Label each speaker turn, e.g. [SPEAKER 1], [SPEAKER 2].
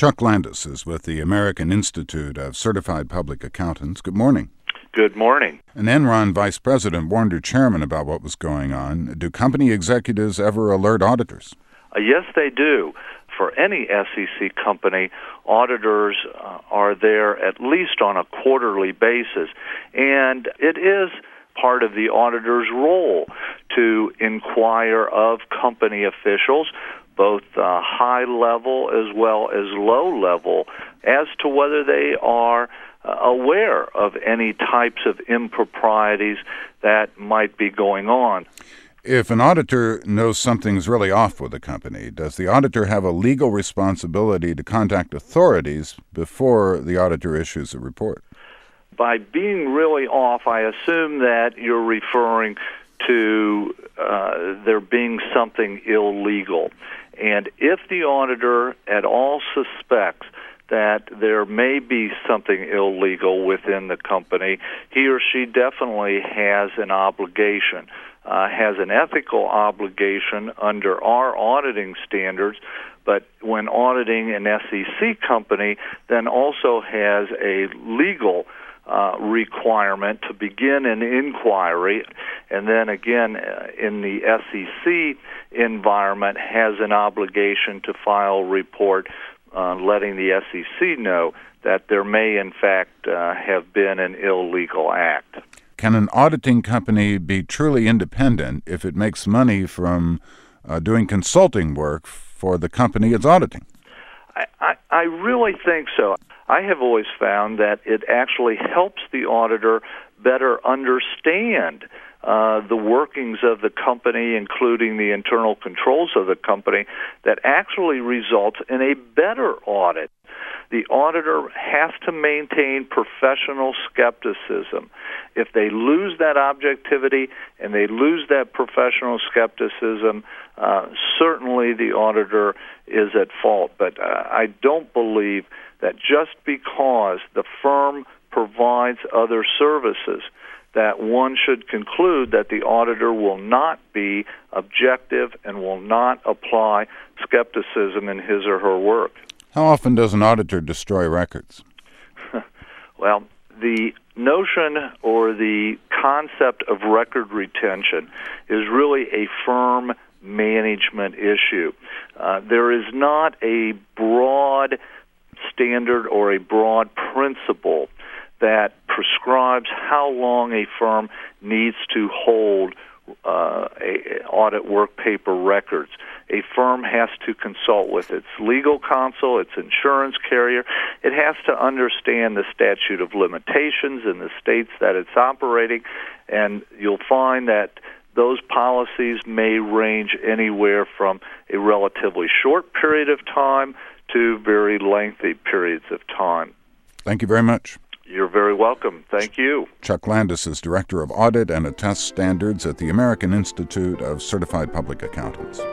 [SPEAKER 1] Chuck Landis is with the American Institute of Certified Public Accountants. Good morning.
[SPEAKER 2] Good morning.
[SPEAKER 1] An Enron vice president warned her chairman about what was going on. Do company executives ever alert auditors?
[SPEAKER 2] Yes, they do. For any SEC company, auditors are there at least on a quarterly basis, and it is part of the auditor's role to inquire of company officials, both high level as well as low level, as to whether they are aware of any types of improprieties that might be going on.
[SPEAKER 1] If an auditor knows something's really off with a company, does the auditor have a legal responsibility to contact authorities before the auditor issues a report?
[SPEAKER 2] By being really off, I assume that you're referring to there being something illegal. And if the auditor at all suspects that there may be something illegal within the company, he or she definitely has an obligation, has an ethical obligation under our auditing standards, but when auditing an SEC company, then also has a legal requirement to begin an inquiry, and then again in the SEC environment has an obligation to file a report letting the SEC know that there may in fact have been an illegal act.
[SPEAKER 1] Can an auditing company be truly independent if it makes money from doing consulting work for the company it's auditing?
[SPEAKER 2] I really think so. I have always found that it actually helps the auditor better understand the workings of the company, including the internal controls of the company, that actually results in a better audit. The auditor has to maintain professional skepticism. If they lose that objectivity and they lose that professional skepticism, certainly the auditor is at fault. But I don't believe that just because the firm provides other services that one should conclude that the auditor will not be objective and will not apply skepticism in his or her work.
[SPEAKER 1] How often does an auditor destroy records?
[SPEAKER 2] Well, the notion or the concept of record retention is really a firm management issue. There is not a broad standard or a broad principle that prescribes how long a firm needs to hold audit work paper records. A firm has to consult with its legal counsel, its insurance carrier. It has to understand the statute of limitations in the states that it's operating, and you'll find that those policies may range anywhere from a relatively short period of time to very lengthy periods of time.
[SPEAKER 1] Thank you very much.
[SPEAKER 2] You're very welcome. Thank you.
[SPEAKER 1] Chuck Landis is Director of Audit and Attest Standards at the American Institute of Certified Public Accountants.